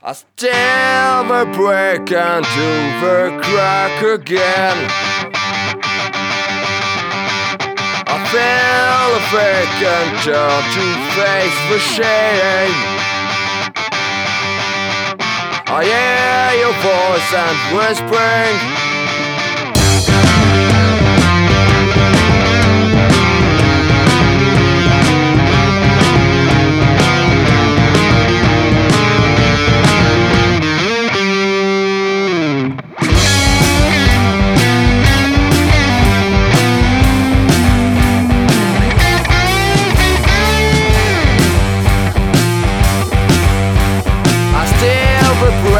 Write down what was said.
I still will break into the crack again. I feel a vacant turn to face the shame. I hear your voice and whispering. I still